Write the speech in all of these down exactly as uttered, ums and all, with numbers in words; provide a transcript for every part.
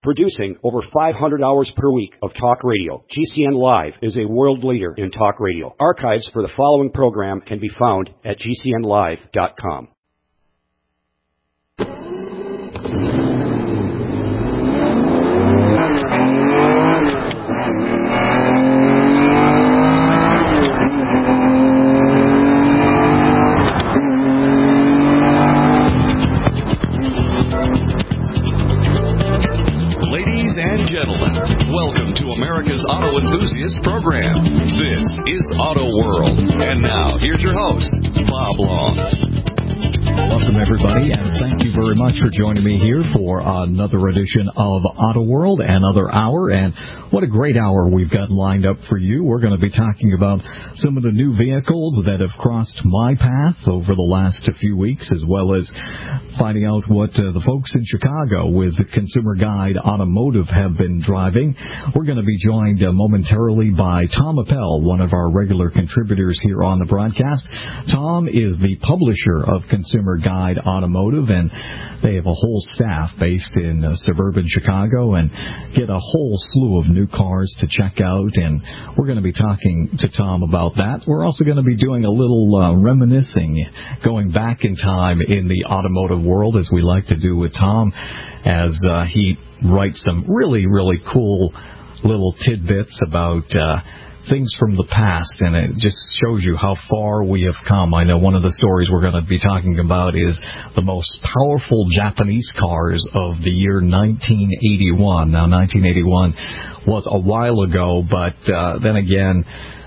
Producing over five hundred hours per week of talk radio, G C N Live is a world leader in talk radio. Archives for the following program can be found at G C N live dot com. Welcome to America's Auto Enthusiast Program. This is Auto World. And now, here's your host, Bob Long. Welcome, everybody, and thank you very much for joining me here for another edition of Auto World, another hour. And what a great hour we've got lined up for you. We're going to be talking about some of the new vehicles that have crossed my path over the last few weeks, as well as finding out what uh, the folks in Chicago with Consumer Guide Automotive have been driving. We're going to be joined uh, momentarily by Tom Appel, one of our regular contributors here on the broadcast. Tom is the publisher of Consumer Guide Automotive, and they have a whole staff based in uh, suburban Chicago and get a whole slew of new cars to check out, and we're going to be talking to Tom about that. We're also going to be doing a little uh, reminiscing, going back in time in the automotive world, as we like to do with Tom, as uh, he writes some really, really cool little tidbits about uh, things from the past, and it just shows you how far we have come. I know one of the stories we're going to be talking about is the most powerful Japanese cars of the year nineteen eighty-one. Now, nineteen eighty-one was a while ago, but uh, then again,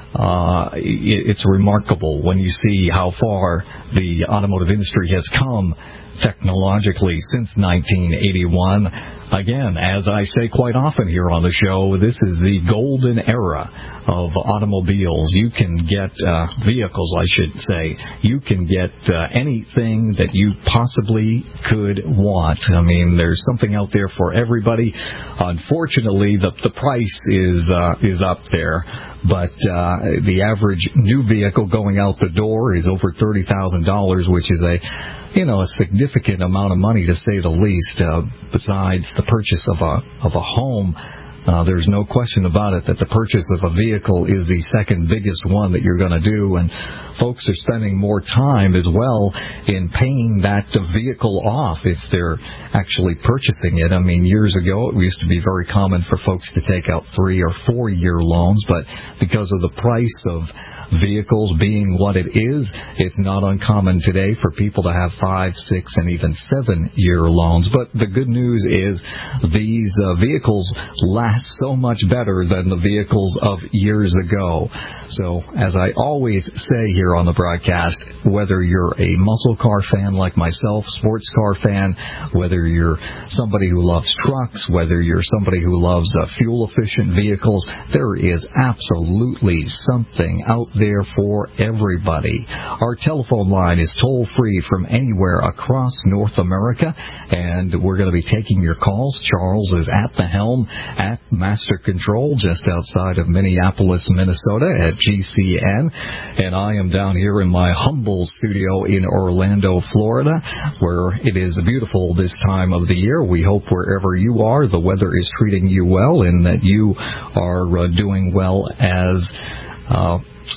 Uh, it, it's remarkable when you see how far the automotive industry has come technologically since nineteen eighty-one. Again, as I say quite often here on the show, this is the golden era of automobiles. You can get uh, vehicles, I should say. You can get uh, anything that you possibly could want. I mean, there's something out there for everybody. Unfortunately, the the price is uh, is up there, but uh, the average new vehicle going out the door is over thirty thousand dollars, which is a you know, a significant amount of money, to say the least. Uh, besides the purchase of a of a home, uh, there's no question about it that the purchase of a vehicle is the second biggest one that you're going to do, and folks are spending more time as well in paying that vehicle off if they're actually purchasing it. I mean, years ago it used to be very common for folks to take out three or four year loans, but because of the price of vehicles being what it is, it's not uncommon today for people to have five, six, and even seven-year loans. But the good news is these uh, vehicles last so much better than the vehicles of years ago. So, as I always say here on the broadcast, whether you're a muscle car fan like myself, sports car fan, whether you're somebody who loves trucks, whether you're somebody who loves uh, fuel-efficient vehicles, there is absolutely something out there there for everybody. Our telephone line is toll-free from anywhere across North America, and we're going to be taking your calls. Charles is at the helm at Master Control just outside of Minneapolis, Minnesota at G C N, and I am down here in my humble studio in Orlando, Florida, where it is beautiful this time of the year. We hope wherever you are, the weather is treating you well and that you are uh, doing well as uh,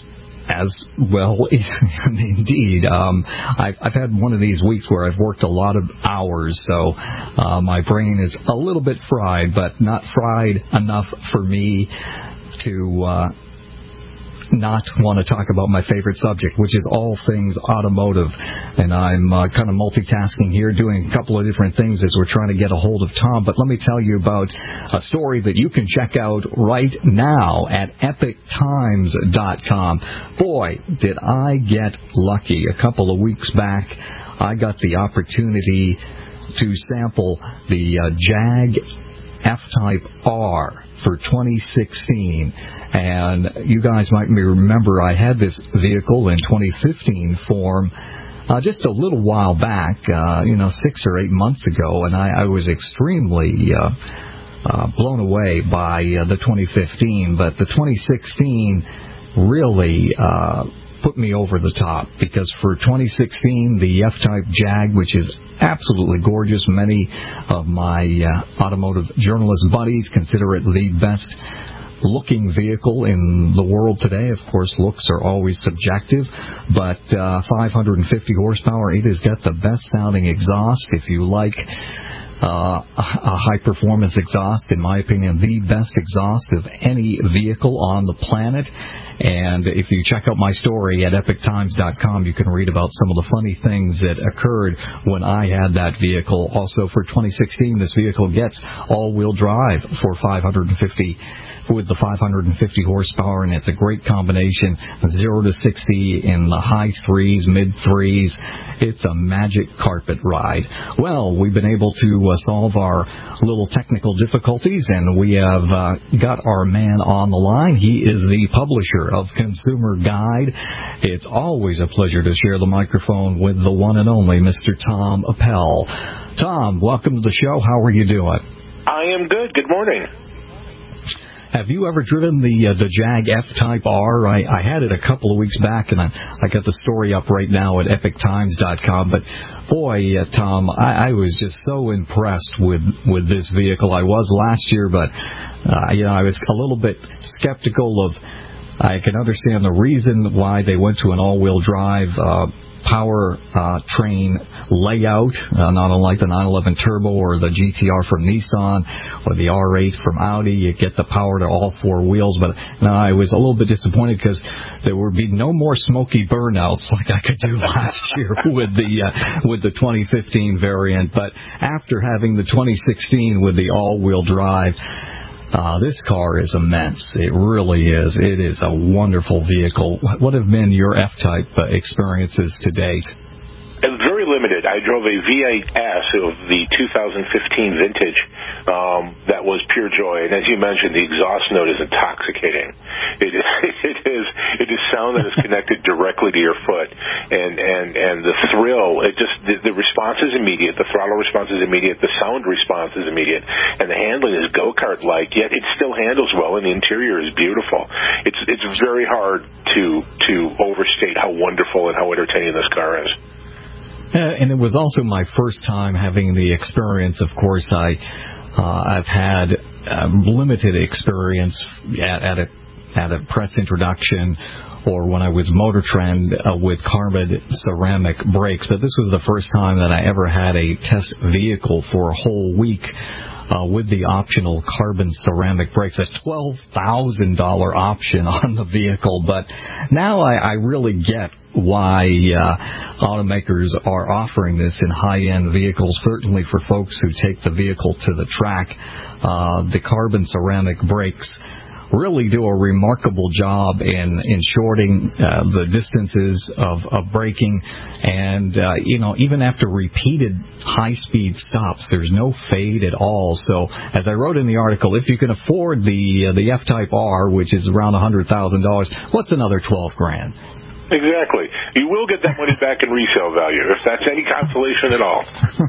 As well, indeed. Um, I've, I've had one of these weeks where I've worked a lot of hours, so uh, my brain is a little bit fried, but not fried enough for me to uh, not want to talk about my favorite subject, which is all things automotive. And I'm uh, kind of multitasking here, doing a couple of different things as we're trying to get a hold of Tom. But let me tell you about a story that you can check out right now at epic times dot com. Boy, did I get lucky. A couple of weeks back, I got the opportunity to sample the uh, Jag F-Type R for twenty sixteen, and you guys might remember I had this vehicle in twenty fifteen form uh, just a little while back, uh, you know, six or eight months ago, and I, I was extremely uh, uh, blown away by uh, the twenty fifteen, but the twenty sixteen really uh, put me over the top, because for twenty sixteen, the F-Type Jag, which is absolutely gorgeous, many of my uh, automotive journalist buddies consider it the best looking vehicle in the world today. Of course, looks are always subjective, but uh, five hundred fifty horsepower, it has got the best sounding exhaust. If you like uh, a high-performance exhaust, in my opinion, the best exhaust of any vehicle on the planet. And if you check out my story at epic times dot com, you can read about some of the funny things that occurred when I had that vehicle. Also, for twenty sixteen, this vehicle gets all-wheel drive for five hundred fifty with the five hundred fifty horsepower, and it's a great combination. zero to sixty in the high threes, mid threes. It's a magic carpet ride. Well, we've been able to uh, solve our little technical difficulties, and we have uh, got our man on the line. He is the publisher of Consumer Guide. It's always a pleasure to share the microphone with the one and only Mister Tom Appel. Tom, welcome to the show. How are you doing? I am good. Good morning. Have you ever driven the uh, the Jag F-Type R? I, I had it a couple of weeks back, and I, I got the story up right now at epic times dot com. But, boy, uh, Tom, I, I was just so impressed with, with this vehicle. I was last year, but, uh, you know, I was a little bit skeptical of... I can understand the reason why they went to an all-wheel drive uh, power uh, train layout, uh, not unlike the nine eleven Turbo or the G T R from Nissan or the R eight from Audi. You get the power to all four wheels, but no, I was a little bit disappointed because there would be no more smoky burnouts like I could do last year with the uh, with the twenty fifteen variant. But after having the twenty sixteen with the all-wheel drive, Uh, this car is immense. It really is. It is a wonderful vehicle. What have been your F-Type uh, experiences to date? Very limited. I drove a V eight S of the two thousand fifteen vintage um, that was pure joy. And as you mentioned, the exhaust note is intoxicating. It is, it is, it is sound that is connected directly to your foot. And, and, and the thrill, it just, the, the response is immediate. The throttle response is immediate. The sound response is immediate. And the handling is go-kart-like, yet it still handles well, and the interior is beautiful. It's, it's very hard to, to overstate how wonderful and how entertaining this car is. Uh, and it was also my first time having the experience. Of course, I, uh, I've had um, limited experience at, at a at a press introduction or when I was Motor Trend uh, with carbon ceramic brakes, but this was the first time that I ever had a test vehicle for a whole week uh, with the optional carbon ceramic brakes, a twelve thousand dollars option on the vehicle. But now I, I really get why uh, automakers are offering this in high-end vehicles, certainly for folks who take the vehicle to the track. Uh, the carbon ceramic brakes really do a remarkable job in, in shorting uh, the distances of, of braking. And, uh, you know, even after repeated high-speed stops, there's no fade at all. So, as I wrote in the article, if you can afford the uh, the F-Type R, which is around one hundred thousand dollars, what's another twelve grand? Exactly. You will get that money back in resale value, if that's any consolation at all.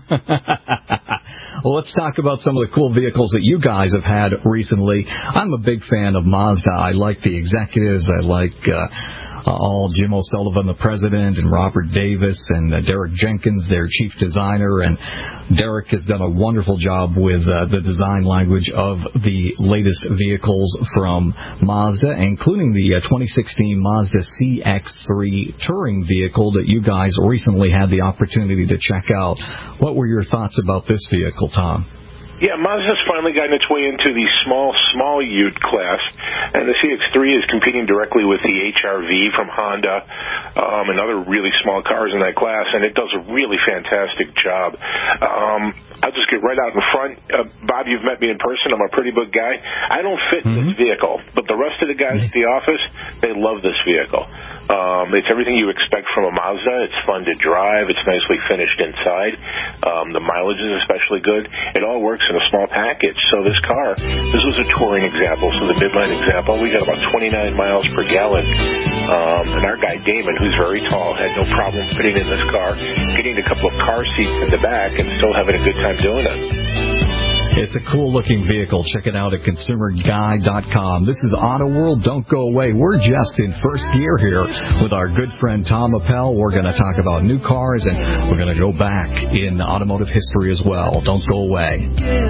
Well, let's talk about some of the cool vehicles that you guys have had recently. I'm a big fan of Mazda. I like the executives. I like uh, all Jim O'Sullivan, the president, and Robert Davis, and uh, Derek Jenkins, their chief designer. And Derek has done a wonderful job with uh, the design language of the latest vehicles from Mazda, including the uh, twenty sixteen Mazda C X three touring vehicle that you guys recently had the opportunity to check out. What were your thoughts about this vehicle, Tom? Yeah, Mazda's finally gotten its way into the small, small ute class, and the C X three is competing directly with the H R V from Honda um, and other really small cars in that class, and it does a really fantastic job. Um, I'll just get right out in front. Uh, Bob, you've met me in person. I'm a pretty big guy. I don't fit in mm-hmm. this vehicle, but the rest of the guys at the office, they love this vehicle. Um, it's everything you expect from a Mazda. It's fun to drive. It's nicely finished inside. Um, the mileage is especially good. It all works in a small package. So this car, this was a touring example. So the midline example, we got about twenty-nine miles per gallon. Um, and our guy Damon, who's very tall, had no problem fitting in this car, getting a couple of car seats in the back, and still having a good time doing it. It's a cool-looking vehicle. Check it out at consumer guy dot com. This is Auto World. Don't go away. We're just in first gear here with our good friend Tom Appel. We're going to talk about new cars, and we're going to go back in automotive history as well. Don't go away.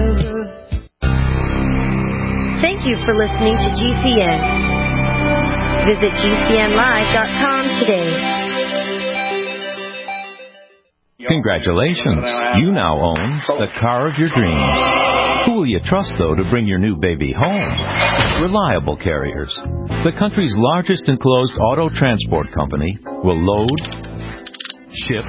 Thank you for listening to G C N. Visit G C N live dot com today. Congratulations. You now own the car of your dreams. Who will you trust, though, to bring your new baby home? Reliable Carriers. The country's largest enclosed auto transport company will load, ship,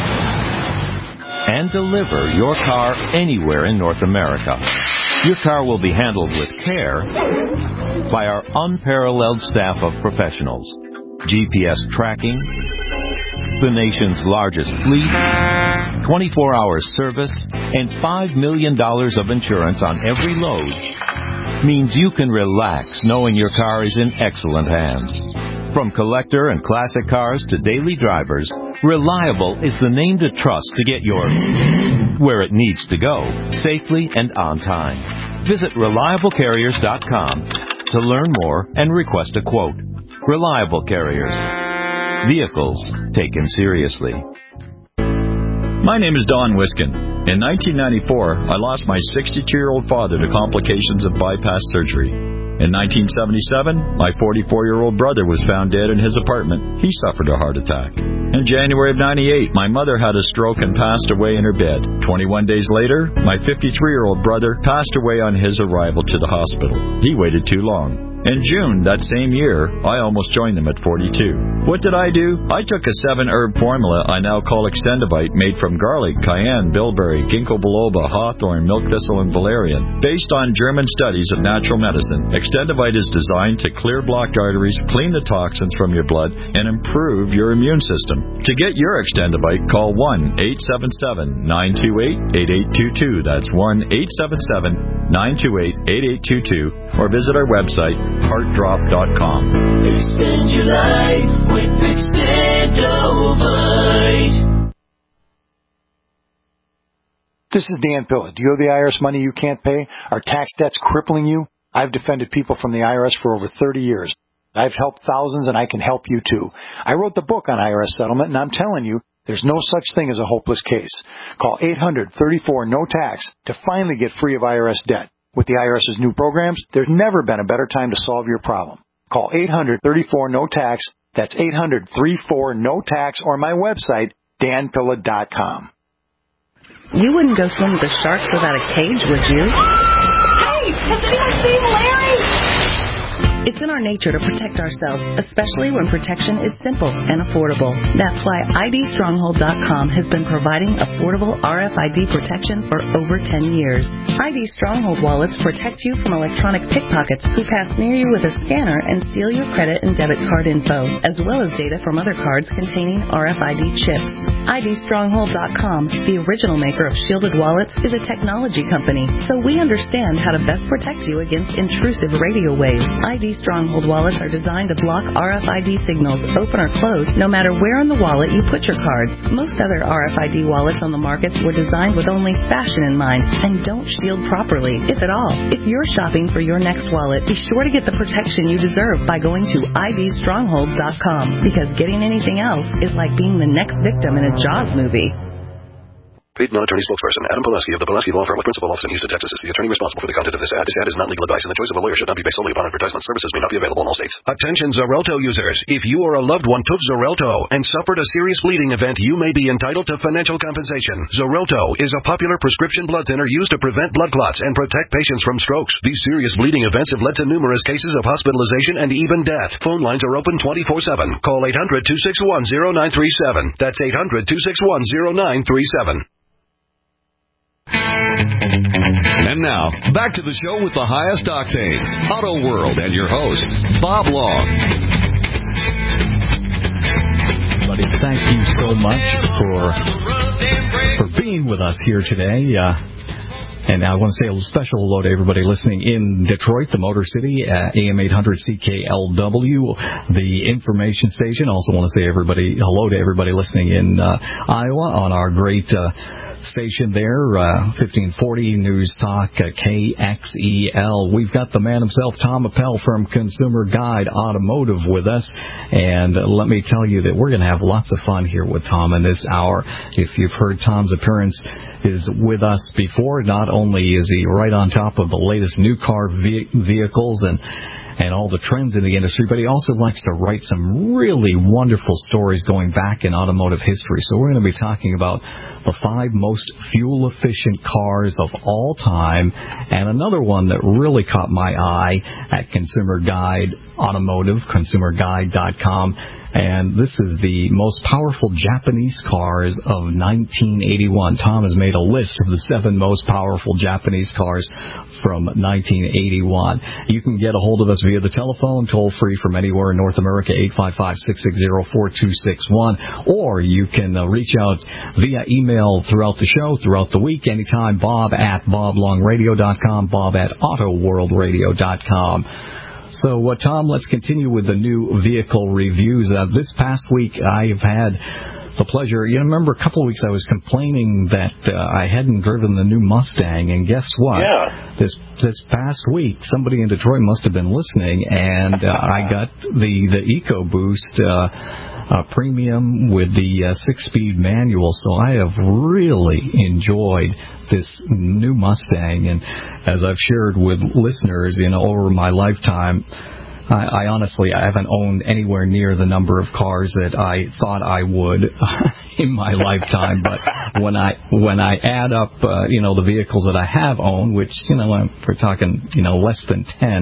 and deliver your car anywhere in North America. Your car will be handled with care by our unparalleled staff of professionals. G P S tracking, the nation's largest fleet, twenty-four hour service, and five million dollars of insurance on every load means you can relax knowing your car is in excellent hands. From collector and classic cars to daily drivers, Reliable is the name to trust to get your where it needs to go safely and on time. Visit reliable carriers dot com to learn more and request a quote. Reliable Carriers. Vehicles taken seriously. My name is Don Wiskin. In nineteen ninety-four, I lost my sixty-two-year-old father to complications of bypass surgery. In nineteen seventy-seven, my forty-four-year-old brother was found dead in his apartment. He suffered a heart attack. In January of ninety-eight, my mother had a stroke and passed away in her bed. twenty-one days later, my fifty-three-year-old brother passed away on his arrival to the hospital. He waited too long. In June that same year, I almost joined them at forty-two. What did I do? I took a seven-herb formula I now call Extendivite, made from garlic, cayenne, bilberry, ginkgo biloba, hawthorn, milk thistle, and valerian. Based on German studies of natural medicine, Extendivite is designed to clear blocked arteries, clean the toxins from your blood, and improve your immune system. To get your Extendivite, call one eight seven seven, nine two eight, eight eight two two. That's one eight seven seven, nine two eight, eight eight two two, or visit our website, heart drop dot com. Expand your life with Extendovite. This is Dan Pilla. Do you owe the I R S money you can't pay? Are tax debts crippling you? I've defended people from the I R S for over thirty years. I've helped thousands, and I can help you too. I wrote the book on I R S settlement, and I'm telling you, there's no such thing as a hopeless case. Call eight hundred, thirty-four, no tax to finally get free of I R S debt. With the IRS's new programs, there's never been a better time to solve your problem. Call eight hundred, thirty-four, no tax. That's eight hundred, thirty-four, no tax, or my website, dan pilla dot com. You wouldn't go swim with the sharks without a cage, would you? Hey, has anyone seen Larry? It's in our nature to protect ourselves, especially when protection is simple and affordable. That's why I D stronghold dot com has been providing affordable R F I D protection for over ten years. I D Stronghold wallets protect you from electronic pickpockets who pass near you with a scanner and steal your credit and debit card info, as well as data from other cards containing R F I D chips. I D stronghold dot com, the original maker of shielded wallets, is a technology company, so we understand how to best protect you against intrusive radio waves. I D Stronghold wallets are designed to block R F I D signals, open or close, no matter where in the wallet you put your cards. Most other R F I D wallets on the market were designed with only fashion in mind and don't shield properly, if at all. If you're shopping for your next wallet, be sure to get the protection you deserve by going to I D stronghold dot com, because getting anything else is like being the next victim in a Jaws movie. Paid non-attorney spokesperson Adam Pileski of the Pileski Law Firm with principal office in Houston, Texas, is the attorney responsible for the content of this ad. This ad is not legal advice, and the choice of a lawyer should not be based solely upon advertisement. Services may not be available in all states. Attention Xarelto users. If you or a loved one took Xarelto and suffered a serious bleeding event, you may be entitled to financial compensation. Xarelto is a popular prescription blood thinner used to prevent blood clots and protect patients from strokes. These serious bleeding events have led to numerous cases of hospitalization and even death. Phone lines are open twenty-four seven. Call eight hundred, two six one, zero nine three seven. That's eight hundred, two six one, zero nine three seven. And now, back to the show with the highest octane, Auto World, and your host, Bob Long. Buddy, thank you so much for for being with us here today. Uh, and I want to say a special hello to everybody listening in Detroit, the Motor City, uh, A M eight hundred C K L W, the information station. Also want to say everybody hello to everybody listening in uh, Iowa on our great Uh, station there, uh, fifteen forty News Talk, uh, K X E L. We've got the man himself, Tom Appel from Consumer Guide Automotive with us. And uh, let me tell you that we're going to have lots of fun here with Tom in this hour. If you've heard Tom's appearance is with us before, not only is he right on top of the latest new car ve- vehicles and and all the trends in the industry, but he also likes to write some really wonderful stories going back in automotive history. So we're going to be talking about the five most fuel-efficient cars of all time, and another one that really caught my eye at Consumer Guide Automotive, consumer guide dot com. And this is the most powerful Japanese cars of nineteen eighty-one. Tom has made a list of the seven most powerful Japanese cars from nineteen eighty-one. You can get a hold of us via the telephone, toll-free from anywhere in North America, eight five five, six six zero, four two six one. Or you can uh, reach out via email throughout the show, throughout the week, anytime, bob at bob long radio dot com, bob at auto world radio dot com. So, uh, Tom, let's continue with the new vehicle reviews. Uh, this past week, I've had the pleasure, you remember a couple of weeks I was complaining that uh, I hadn't driven the new Mustang, and guess what? Yeah. This this past week, somebody in Detroit must have been listening, and uh, I got the, the EcoBoost uh, uh, Premium with the uh, six-speed manual, so I have really enjoyed this new Mustang. And as I've shared with listeners, you know, over my lifetime, I, I honestly I haven't owned anywhere near the number of cars that I thought I would in my lifetime. But when I when I add up, uh, you know, the vehicles that I have owned, which, you know, we're talking, you know, less than ten,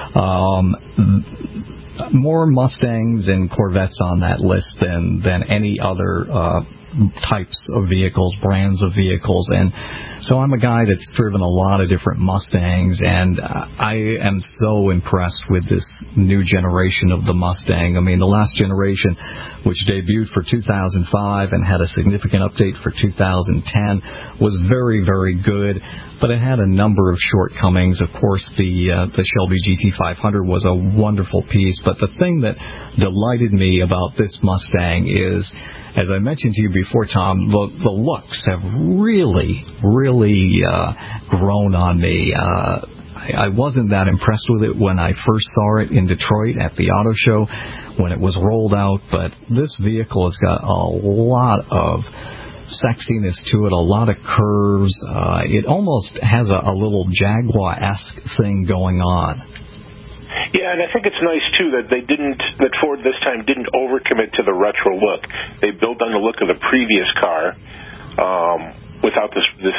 um, more Mustangs and Corvettes on that list than than any other uh types of vehicles, brands of vehicles. And so I'm a guy that's driven a lot of different Mustangs, and I am so impressed with this new generation of the Mustang. I mean, the last generation, which debuted for two thousand five and had a significant update for two thousand ten, was very, very good, but it had a number of shortcomings. Of course, the uh, the Shelby G T five hundred was a wonderful piece, but the thing that delighted me about this Mustang is, as I mentioned to you before, Tom, the, the looks have really, really uh, grown on me. Uh, I, I wasn't that impressed with it when I first saw it in Detroit at the auto show when it was rolled out, but this vehicle has got a lot of sexiness to it, a lot of curves. Uh, it almost has a, a little Jaguar-esque thing going on. Yeah, and I think it's nice, too, that they didn't, that Ford this time didn't overcommit to the retro look. They built on the look of the previous car um, without this, this,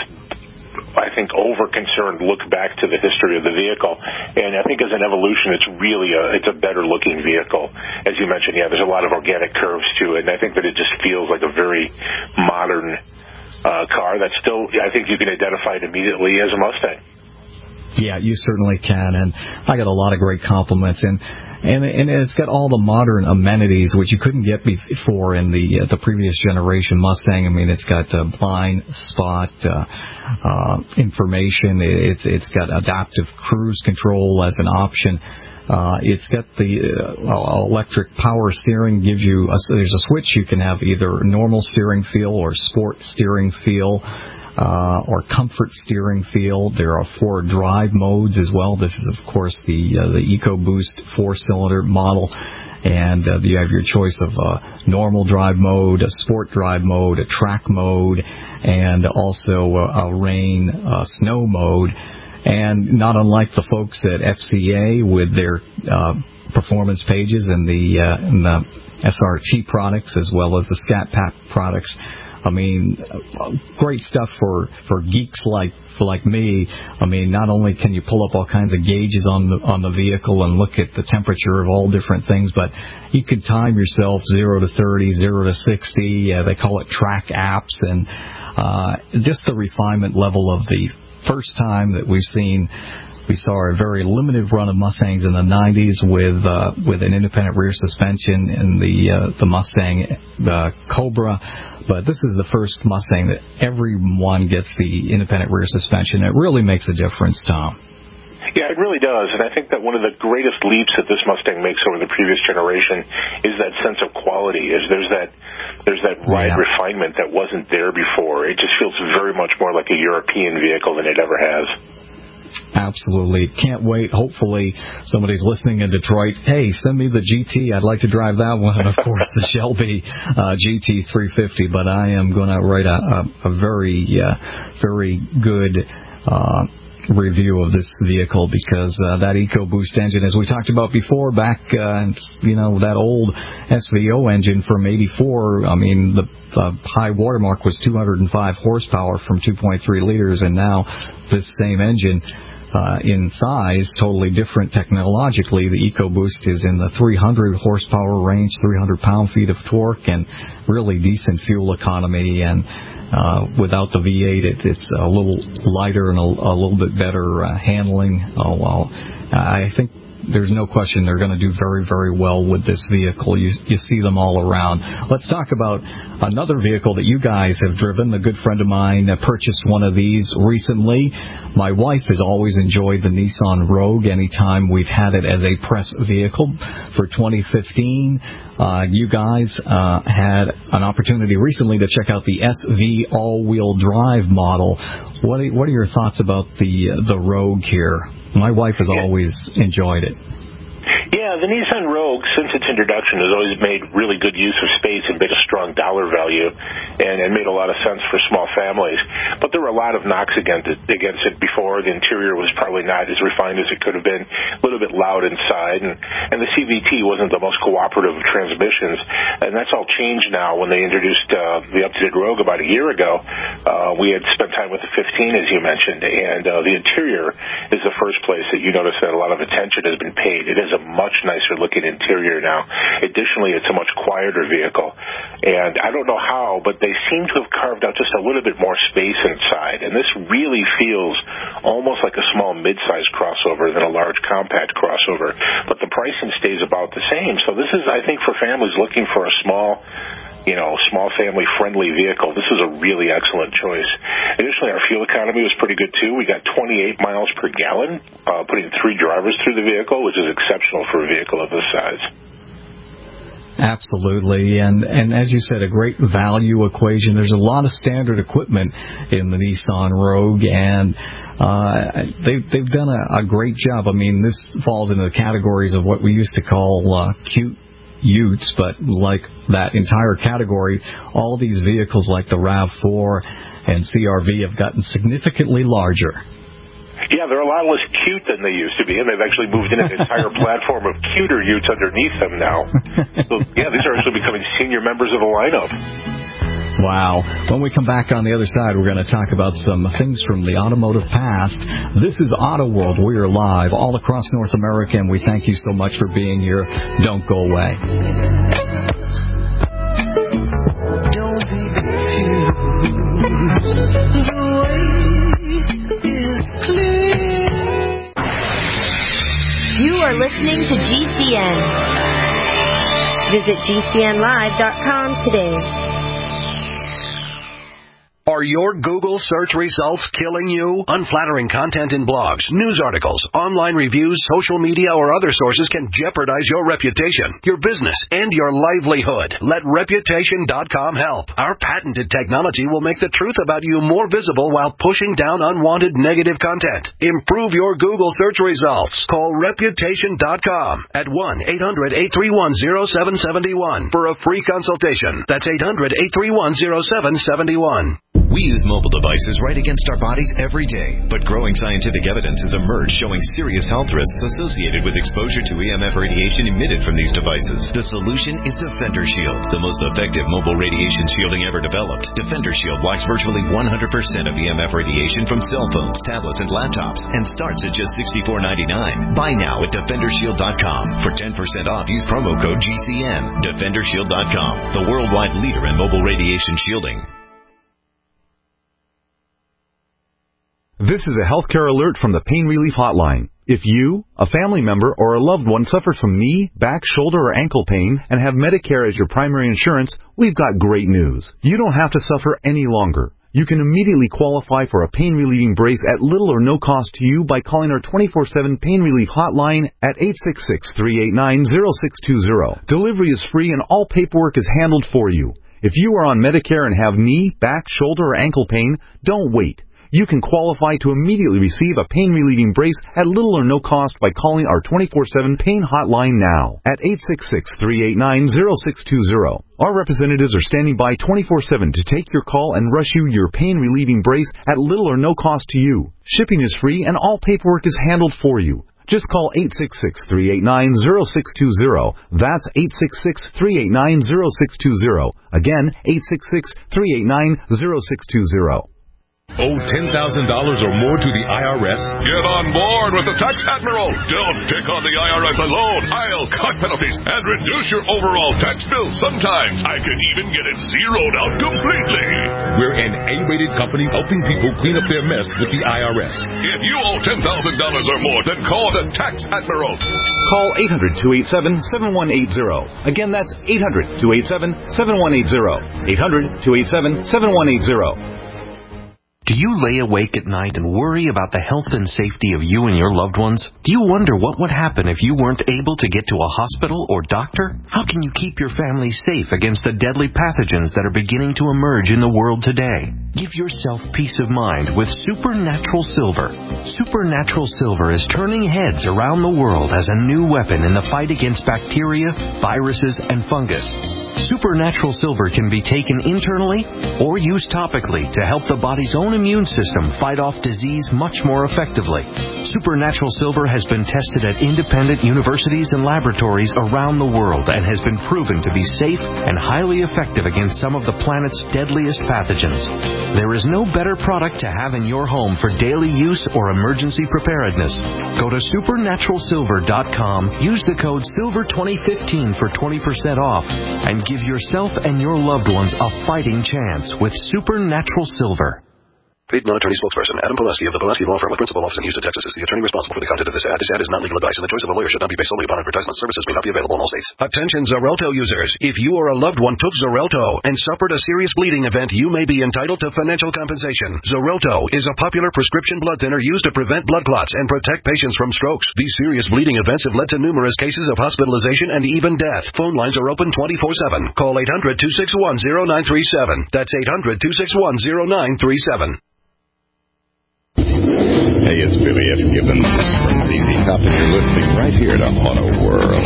I think, over-concerned look back to the history of the vehicle. And I think as an evolution, it's really a, it's a better-looking vehicle. As you mentioned, yeah, there's a lot of organic curves to it, and I think that it just feels like a very modern uh, car that still, I think you can identify it immediately as a Mustang. Yeah, you certainly can, and I got a lot of great compliments, and and and it's got all the modern amenities which you couldn't get before in the uh, the previous generation Mustang. I mean, it's got uh, blind spot uh, uh, information. It's it's got adaptive cruise control as an option. Uh, it's got the uh, electric power steering. Gives you a, there's a switch. You can have either normal steering feel or sport steering feel. Uh, or comfort steering feel. There are four drive modes as well. This is, of course, the uh, the EcoBoost four-cylinder model, and uh, you have your choice of uh, normal drive mode, a sport drive mode, a track mode, and also a, a rain uh, snow mode. And not unlike the folks at F C A with their uh, performance pages and the uh, and the S R T products as well as the Scat Pack products. I mean, great stuff for, for geeks like for like me. I mean, not only can you pull up all kinds of gauges on the on the vehicle and look at the temperature of all different things, but you could time yourself zero to thirty, zero to sixty. Uh, they call it track apps, and uh, just the refinement level of the first time that we've seen. We saw a very limited run of Mustangs in the nineties with uh, with an independent rear suspension in the uh, the Mustang uh, Cobra, but this is the first Mustang that everyone gets the independent rear suspension. It really makes a difference, Tom. Yeah, it really does, and I think that one of the greatest leaps that this Mustang makes over the previous generation is that sense of quality. Is there's that there's that ride yeah. refinement that wasn't there before. It just feels very much more like a European vehicle than it ever has. Absolutely. Can't wait. Hopefully somebody's listening in Detroit. Hey, send me the G T. I'd like to drive that one. And, of course, the Shelby uh, G T three fifty. But I am going to write a, a, a very, uh, very good uh, review of this vehicle because uh, that EcoBoost engine, as we talked about before, back, uh, you know, that old S V O engine from eighty-four, I mean, the The high watermark was two hundred five horsepower from two point three liters, and now this same engine uh, in size, totally different technologically. The EcoBoost is in the three hundred horsepower range, three hundred pound-feet of torque, and really decent fuel economy. And uh, without the V eight, it, it's a little lighter and a, a little bit better uh, handling. Oh, well, I think there's no question they're going to do very, very well with this vehicle. You you see them all around. Let's talk about another vehicle that you guys have driven. A good friend of mine purchased one of these recently. My wife has always enjoyed the Nissan Rogue anytime we've had it as a press vehicle. For twenty fifteen, uh, you guys uh, had an opportunity recently to check out the S V all-wheel drive model. What are, what are your thoughts about the the Rogue here? My wife has always enjoyed it. Yeah, the Nissan Rogue, since its introduction, has always made really good use of space and made a strong dollar value, and it made a lot of sense for small families. But there were a lot of knocks against it, against it before. The interior was probably not as refined as it could have been, a little bit loud inside, and, and the C V T wasn't the most cooperative of transmissions. And that's all changed now when they introduced uh, the updated Rogue about a year ago. Uh, we had spent time with the fifteen, as you mentioned, and uh, the interior is the first place that you notice that a lot of attention has been paid. It is a much nicer looking interior now. Additionally, it's a much quieter vehicle. And I don't know how, but they seem to have carved out just a little bit more space inside. And this really feels almost like a small mid-size crossover than a large compact crossover. But the pricing stays about the same. So this is, I think, for families looking for a small, you know, small family-friendly vehicle, this is a really excellent choice. Additionally, our fuel economy was pretty good, too. We got twenty-eight miles per gallon, uh, putting three drivers through the vehicle, which is exceptional for a vehicle of this size. Absolutely, and and as you said, a great value equation. There's a lot of standard equipment in the Nissan Rogue, and uh, they've, they've done a, a great job. I mean, this falls into the categories of what we used to call uh, cute Utes, but like that entire category, all these vehicles like the RAV four and C R V have gotten significantly larger. Yeah, they're a lot less cute than they used to be, and they've actually moved in an entire platform of cuter Utes underneath them now. So, yeah, these are actually becoming senior members of the lineup. Wow. When we come back on the other side, we're going to talk about some things from the automotive past. This is Auto World. We are live all across North America, and we thank you so much for being here. Don't go away. Don't be confused. The way is clear. You are listening to G C N. Visit G C N live dot com today. Are your Google search results killing you? Unflattering content in blogs, news articles, online reviews, social media, or other sources can jeopardize your reputation, your business, and your livelihood. Let Reputation dot com help. Our patented technology will make the truth about you more visible while pushing down unwanted negative content. Improve your Google search results. Call Reputation dot com at one eight hundred eight three one zero seven seven one for a free consultation. That's eight hundred eight three one zero seven seven one. We use mobile devices right against our bodies every day, but growing scientific evidence has emerged showing serious health risks associated with exposure to E M F radiation emitted from these devices. The solution is Defender Shield, the most effective mobile radiation shielding ever developed. Defender Shield blocks virtually one hundred percent of E M F radiation from cell phones, tablets, and laptops, and starts at just sixty-four ninety-nine. Buy now at Defender Shield dot com. For ten percent off, use promo code G C N. Defender Shield dot com, the worldwide leader in mobile radiation shielding. This is a healthcare alert from the Pain Relief Hotline. If you, a family member, or a loved one suffers from knee, back, shoulder, or ankle pain and have Medicare as your primary insurance, we've got great news. You don't have to suffer any longer. You can immediately qualify for a pain-relieving brace at little or no cost to you by calling our twenty-four seven Pain Relief Hotline at eight six six, three eight nine, zero six two zero. Delivery is free and all paperwork is handled for you. If you are on Medicare and have knee, back, shoulder, or ankle pain, don't wait. You can qualify to immediately receive a pain-relieving brace at little or no cost by calling our twenty-four seven Pain Hotline now at eight six six, three eight nine, zero six two zero. Our representatives are standing by twenty-four seven to take your call and rush you your pain-relieving brace at little or no cost to you. Shipping is free and all paperwork is handled for you. Just call eight six six, three eight nine, zero six two zero. That's eight six six, three eight nine, zero six two zero. Again, eight six six, three eight nine, zero six two zero. Owe ten thousand dollars or more to the I R S? Get on board with the Tax Admiral. Don't pick on the I R S alone. I'll cut penalties and reduce your overall tax bill. Sometimes I can even get it zeroed out completely. We're an A-rated company helping people clean up their mess with the I R S. If you owe ten thousand dollars or more, then call the Tax Admiral. Call eight hundred, two eight seven, seven one eight zero. Again, that's eight hundred, two eight seven, seven one eight zero. eight hundred, two eight seven, seven one eight zero. Do you lay awake at night and worry about the health and safety of you and your loved ones? Do you wonder what would happen if you weren't able to get to a hospital or doctor? How can you keep your family safe against the deadly pathogens that are beginning to emerge in the world today? Give yourself peace of mind with Supernatural Silver. Supernatural Silver is turning heads around the world as a new weapon in the fight against bacteria, viruses, and fungus. Supernatural Silver can be taken internally or used topically to help the body's own immune system fight off disease much more effectively. Supernatural Silver has been tested at independent universities and laboratories around the world and has been proven to be safe and highly effective against some of the planet's deadliest pathogens. There is no better product to have in your home for daily use or emergency preparedness. Go to supernatural silver dot com, use the code silver twenty fifteen for twenty percent off, and give yourself and your loved ones a fighting chance with Supernatural Silver. Paid non-attorney spokesperson Adam Pulaski of the Pulaski Law Firm with principal office in Houston, Texas is the attorney responsible for the content of this ad. This ad is not legal advice, and the choice of a lawyer should not be based solely upon advertisement. Services may not be available in all states. Attention Xarelto users. If you or a loved one took Xarelto and suffered a serious bleeding event, you may be entitled to financial compensation. Xarelto is a popular prescription blood thinner used to prevent blood clots and protect patients from strokes. These serious bleeding events have led to numerous cases of hospitalization and even death. Phone lines are open twenty-four seven. Call eight hundred, two six one, zero nine three seven. That's eight hundred, two six one, zero nine three seven. Hey, it's Billy F. Gibbons from Z Z Top, and you're listening right here to Auto World.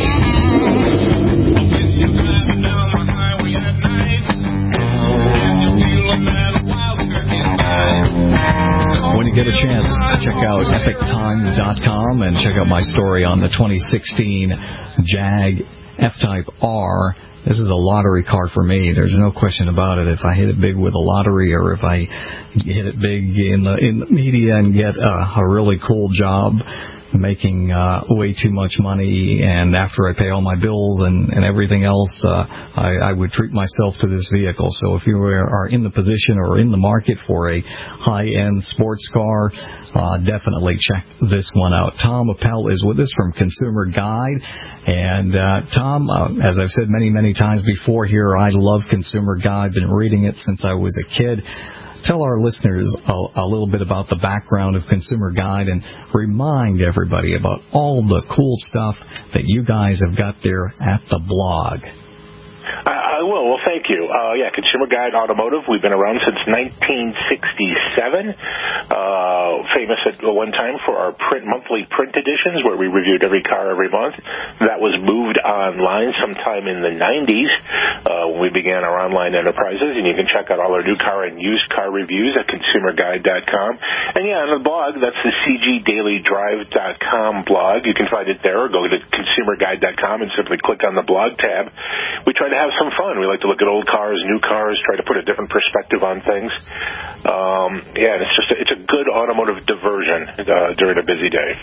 When you get a chance, check out epic times dot com and check out my story on the twenty sixteen Jag F-Type R. This is a lottery car for me. There's no question about it. If I hit it big with a lottery, or if I hit it big in the in the media and get a, a really cool job making uh, way too much money, and after I pay all my bills and, and everything else, uh, I, I would treat myself to this vehicle. So if you are in the position or in the market for a high-end sports car, uh, definitely check this one out. Tom Appel is with us from Consumer Guide. And uh, Tom, uh, as I've said many, many times before here, I love Consumer Guide. Been reading it since I was a kid. Tell our listeners a, a little bit about the background of Consumer Guide and remind everybody about all the cool stuff that you guys have got there at the blog. I, I will. Well, thank you. Uh, yeah, Consumer Guide Automotive. We've been around since nineteen sixty-seven. Uh, famous at one time for our print monthly print editions, where we reviewed every car every month. That was moved online sometime in the nineties uh, when we began our online enterprises. And you can check out all our new car and used car reviews at consumer guide dot com. And yeah, on the blog, that's the c g daily drive dot com blog. You can find it there, or go to consumer guide dot com and simply click on the blog tab. We try to have some fun. We like to look at old cars, new cars, try to put a different perspective on things. Um, yeah, and it's just a, it's a good automotive diversion uh, during a busy day.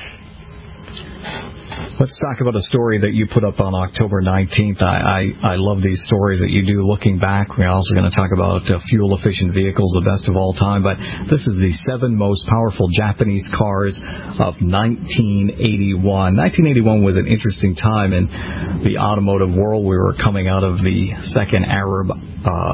Let's talk about a story that you put up on October nineteenth. I, I, I love these stories that you do looking back. We're also going to talk about uh, fuel-efficient vehicles, the best of all time. But this is the seven most powerful Japanese cars of nineteen eighty-one. nineteen eighty-one was an interesting time in the automotive world. We were coming out of the second Arab uh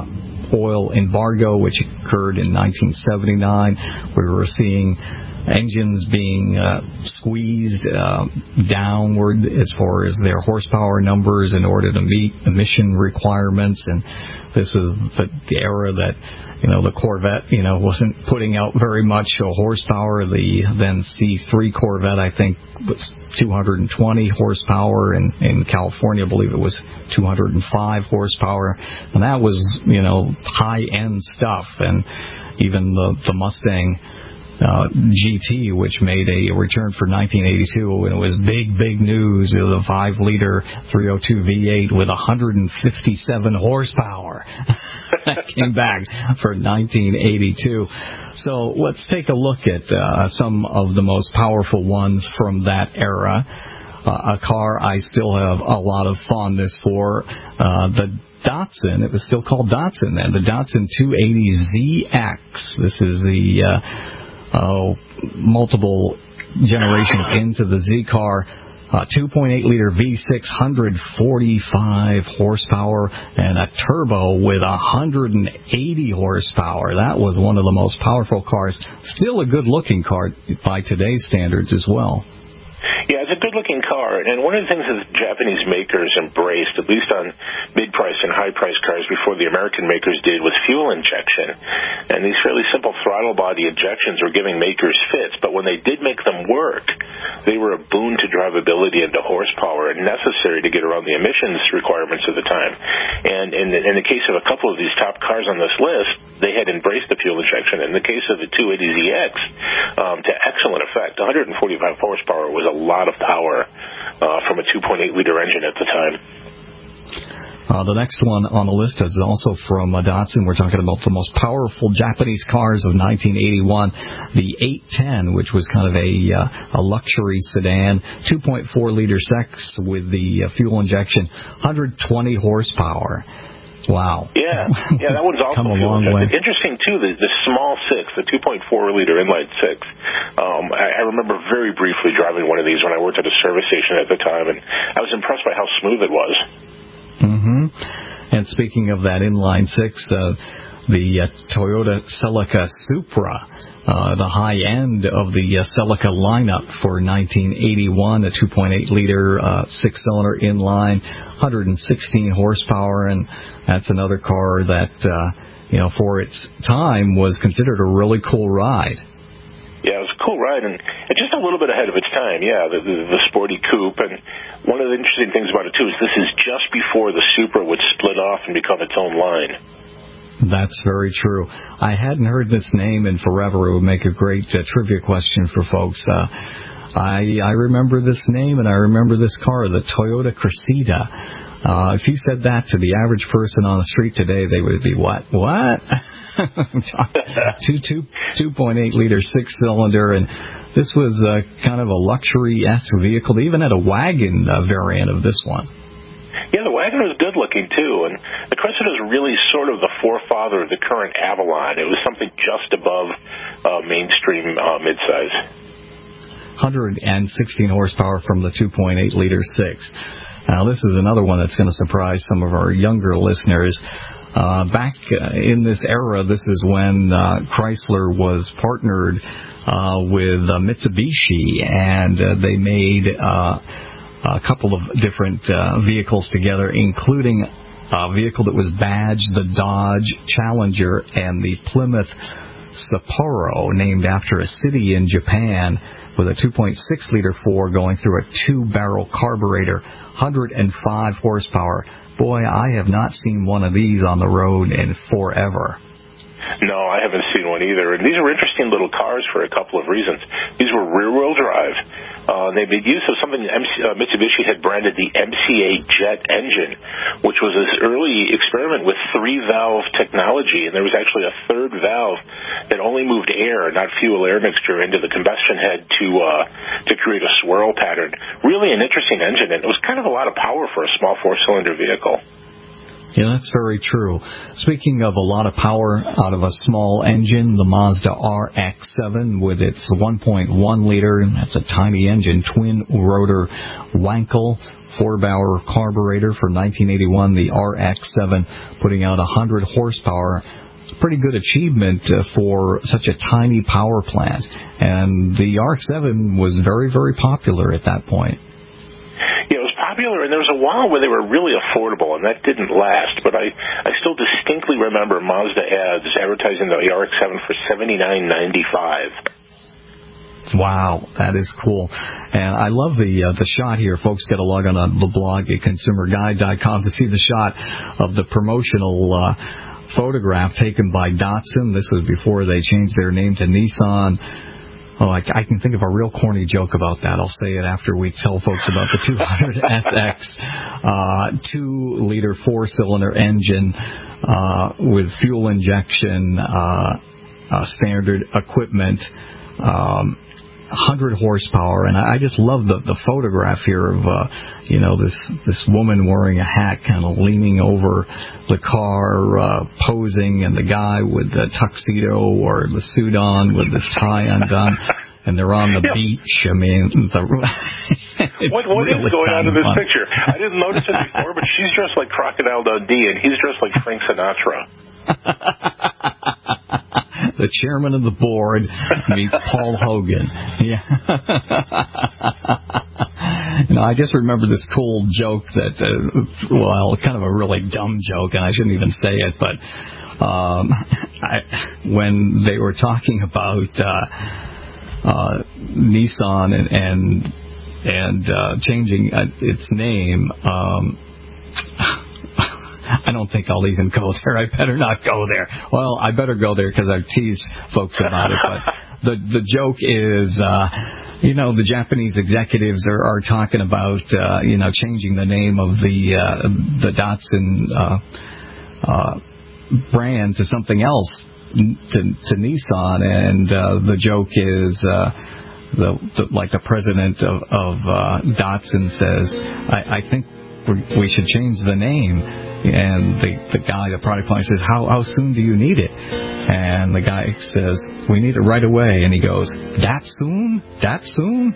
oil embargo, which occurred in nineteen seventy-nine. We were seeing engines being uh, squeezed uh, downward as far as their horsepower numbers in order to meet emission requirements. And this is the, the era that, you know, the Corvette, you know, wasn't putting out very much horsepower. The then C three Corvette, I think, was two hundred twenty horsepower. And in California, I believe it was two hundred five horsepower. And that was, you know, high-end stuff. And even the, the Mustang Uh, G T, which made a return for nineteen eighty-two, and it was big, big news. It was a five liter three oh two V eight with one hundred fifty-seven horsepower. That came back for nineteen eighty-two. So let's take a look at uh, some of the most powerful ones from that era. Uh, a car I still have a lot of fondness for, uh, the Datsun. It was still called Datsun then. The Datsun two eighty Z X. This is the uh, Uh, multiple generations into the Z car, uh, two point eight liter V six, one hundred forty-five horsepower, and a turbo with one hundred eighty horsepower. That was one of the most powerful cars. Still a good-looking car by today's standards as well. Yeah, it's a good-looking car, and one of the things that the Japanese makers embraced, at least on mid-price and high-price cars before the American makers did, was fuel injection. And these fairly simple throttle body injections were giving makers fits, but when they did make them work, they were a boon to drivability and to horsepower and necessary to get around the emissions requirements of the time. And in the, in the case of a couple of these top cars on this list, they had embraced the fuel injection. In the case of the two eighty Z X, um, to excellent effect. one hundred forty-five horsepower was a lot of power uh, from a two point eight liter engine at the time. Uh, the next one on the list is also from uh, Datsun. We're talking about the most powerful Japanese cars of nineteen eighty-one. The eight ten, which was kind of a uh, a luxury sedan, two point four liter sex with the uh, fuel injection, one hundred twenty horsepower. Wow. Yeah, yeah, that one's also come a long way. Interesting, too, the, the small six, the two point four liter inline six. Um, I, I remember very briefly driving one of these when I worked at a service station at the time, and I was impressed by how smooth it was. Mm-hmm. And speaking of that inline six, uh, the uh, Toyota Celica Supra, uh, the high end of the uh, Celica lineup for nineteen eighty-one, a two point eight liter uh, six-cylinder inline, one hundred sixteen horsepower, and that's another car that, uh, you know, for its time was considered a really cool ride. Yeah, it was a cool ride, and just a little bit ahead of its time, yeah, the, the, the sporty coupe. And one of the interesting things about it, too, is this is just before the Supra would split off and become its own line. That's very true. I hadn't heard this name in forever. It would make a great uh, trivia question for folks. Uh, I, I remember this name, and I remember this car, the Toyota Cressida. Uh, if you said that to the average person on the street today, they would be, what? What? two, two, two point eight liter six-cylinder, and this was uh, kind of a luxury-esque vehicle. They even had a wagon uh, variant of this one. Yeah, the wagon was good-looking, too, and the Cressida is really sort of the forefather of the current Avalon. It was something just above uh, mainstream uh, midsize. one hundred sixteen horsepower from the two point eight liter six. Now, this is another one that's going to surprise some of our younger listeners. Uh, back uh, in this era, this is when uh, Chrysler was partnered uh, with uh, Mitsubishi, and uh, they made uh, a couple of different uh, vehicles together, including a vehicle that was badged the Dodge Challenger and the Plymouth Sapporo, named after a city in Japan, with a two point six liter four going through a two-barrel carburetor, one hundred five horsepower. Boy, I have not seen one of these on the road in forever. No, I haven't seen one either. And these are interesting little cars for a couple of reasons. These were rear-wheel drive. Uh, they made use of something M C, uh, Mitsubishi had branded the M C A Jet engine, which was this early experiment with three-valve technology. And there was actually a third valve that only moved air, not fuel-air mixture, into the combustion head to uh, to create a swirl pattern. Really an interesting engine, and it was kind of a lot of power for a small four-cylinder vehicle. Yeah, that's very true. Speaking of a lot of power out of a small engine, the Mazda R X seven with its one point one liter, that's a tiny engine, twin-rotor Wankel four-barrel carburetor from nineteen eighty-one, the R X seven putting out one hundred horsepower. Pretty good achievement uh, for such a tiny power plant. And the R X seven was very, very popular at that point. Yeah, it was popular, and there was a while where they were really affordable, and that didn't last. But I, I still distinctly remember Mazda ads advertising the R X seven for seventy-nine ninety-five. Wow, that is cool. And I love the uh, the shot here. Folks, got to log on to the blog at consumer guide dot com to see the shot of the promotional uh, photograph taken by Datsun. This was before they changed their name to Nissan. Oh, I, I can think of a real corny joke about that. I'll say it after we tell folks about the two hundred S X, uh, two-liter four-cylinder engine uh, with fuel injection, uh, uh, standard equipment, um, one hundred horsepower, and I just love the the photograph here of uh, you know this this woman wearing a hat, kind of leaning over the car, uh, posing, and the guy with the tuxedo or the suit on with his tie undone, and they're on the yeah. beach. I mean, the, what what really is going on in this fun. picture? I didn't notice it before, but she's dressed like Crocodile Dundee, and he's dressed like Frank Sinatra. The chairman of the board meets Paul Hogan. Yeah. You know, I just remember this cool joke that, uh, well, it's kind of a really dumb joke, and I shouldn't even say it, but um, I, when they were talking about uh, uh, Nissan and and, and uh, changing uh, its name, um, I don't think I'll even go there. I better not go there. Well, I better go there because I've teased folks about it. But the the joke is, uh, you know, the Japanese executives are, are talking about, uh, you know, changing the name of the uh, the Datsun uh, uh, brand to something else, to, to Nissan, and uh, the joke is. Uh, the, the like the president of, of uh, Datsun says, I, I think we should change the name. And the the guy, the product planner, says, how how soon do you need it? And the guy says, we need it right away. And he goes, that soon? That soon?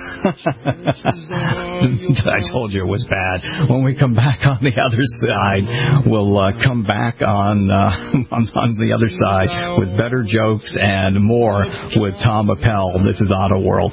I told you it was bad. When we come back on the other side, we'll uh, come back on, uh, on on the other side with better jokes and more with Tom Appel. This is Auto World.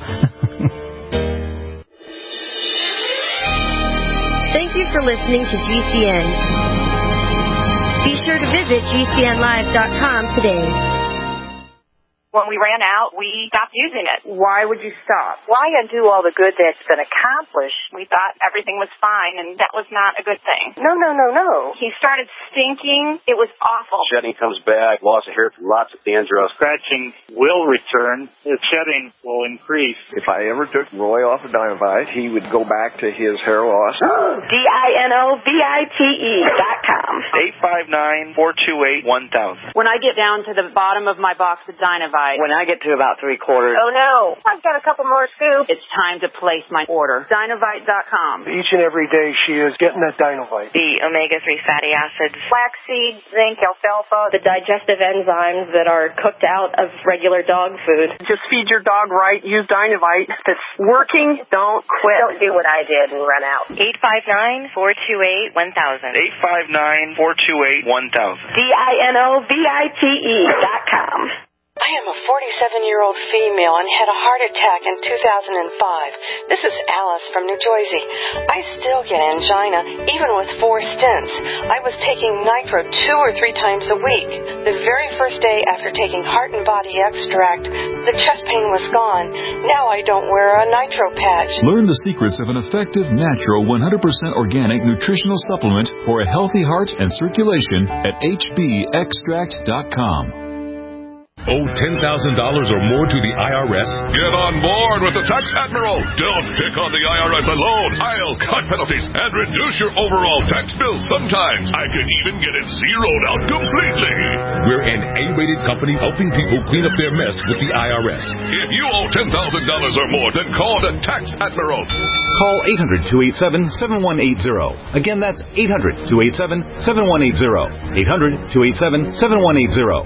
Thank you for listening to G C N. Be sure to visit G C N live dot com today. When we ran out, we stopped using it. Why would you stop? Why undo all the good that's been accomplished? We thought everything was fine, and that was not a good thing. No, no, no, no. He started stinking. It was awful. Shedding comes back, loss of hair from lots of dandruff. Scratching will return. The shedding will increase. If I ever took Roy off of Dynavite, he would go back to his hair loss. D I N O V I T E dot com. eight five nine, four two eight, one thousand. When I get down to the bottom of my box of Dynavite, when I get to about three quarters, oh no, I've got a couple more scoops. It's time to place my order. Dynavite dot com. Each and every day she is getting that Dynavite. The omega three fatty acids, flaxseed, zinc, alfalfa, the digestive enzymes that are cooked out of regular dog food. Just feed your dog right. Use Dynavite. If it's working, don't quit. Don't do what I did and run out. eight five nine, four two eight, one thousand. eight five nine, four two eight, one thousand. D I N O V I T E dot com. I am a forty-seven-year-old female and had a heart attack in two thousand five. This is Alice from New Jersey. I still get angina, even with four stents. I was taking Nitro two or three times a week. The very first day after taking Heart and Body Extract, the chest pain was gone. Now I don't wear a Nitro patch. Learn the secrets of an effective, natural, one hundred percent organic nutritional supplement for a healthy heart and circulation at H B extract dot com. Owe ten thousand dollars or more to the I R S? Get on board with the Tax Admiral. Don't pick on the I R S alone. I'll cut penalties and reduce your overall tax bill. Sometimes I can even get it zeroed out completely. We're an A-rated company helping people clean up their mess with the I R S. If you owe ten thousand dollars or more, then call the Tax Admiral. Call eight hundred, two eight seven, seven one eight zero. Again, that's eight hundred, two eight seven, seven one eight zero. eight hundred, two eight seven, seven one eight zero.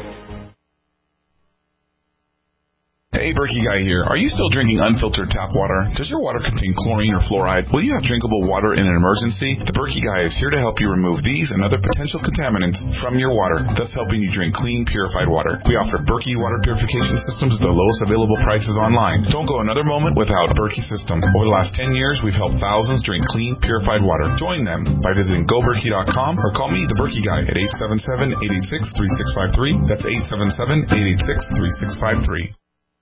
Hey, Berkey Guy here. Are you still drinking unfiltered tap water? Does your water contain chlorine or fluoride? Will you have drinkable water in an emergency? The Berkey Guy is here to help you remove these and other potential contaminants from your water, thus helping you drink clean, purified water. We offer Berkey water purification systems at the lowest available prices online. Don't go another moment without a Berkey system. Over the last ten years, we've helped thousands drink clean, purified water. Join them by visiting go berkey dot com or call me, the Berkey Guy, at eight seven seven, eight eight six, three six five three. That's eight seven seven, eight eight six, three six five three.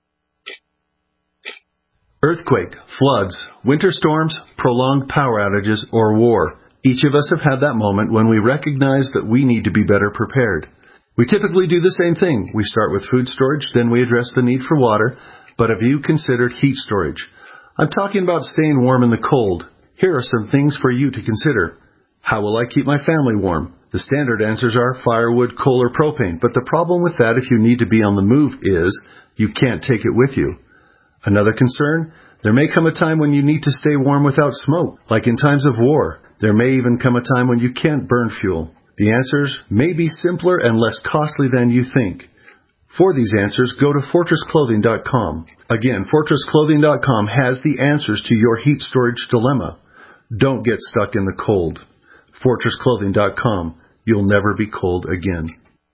Earthquake, floods, winter storms, prolonged power outages, or war. Each of us have had that moment when we recognize that we need to be better prepared. We typically do the same thing. We start with food storage, then we address the need for water. But have you considered heat storage? I'm talking about staying warm in the cold. Here are some things for you to consider. How will I keep my family warm? The standard answers are firewood, coal, or propane. But the problem with that if you need to be on the move is you can't take it with you. Another concern, there may come a time when you need to stay warm without smoke, like in times of war. There may even come a time when you can't burn fuel. The answers may be simpler and less costly than you think. For these answers, go to fortress clothing dot com. Again, fortress clothing dot com has the answers to your heat storage dilemma. Don't get stuck in the cold. fortress clothing dot com. You'll never be cold again.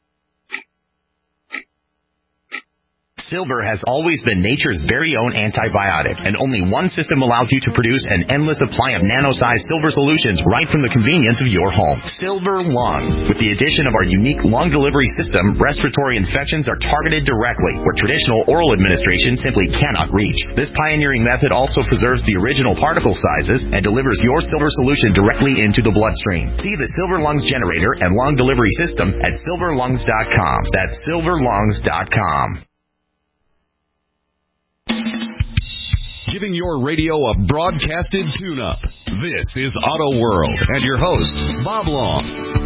Silver has always been nature's very own antibiotic, and only one system allows you to produce an endless supply of nano-sized silver solutions right from the convenience of your home. Silver Lungs. With the addition of our unique lung delivery system, respiratory infections are targeted directly, where traditional oral administration simply cannot reach. This pioneering method also preserves the original particle sizes and delivers your silver solution directly into the bloodstream. See the Silver Lungs generator and lung delivery system at silver lungs dot com. That's silver lungs dot com. Giving your radio a broadcasted tune-up. This is Auto World and your host, Bob Long.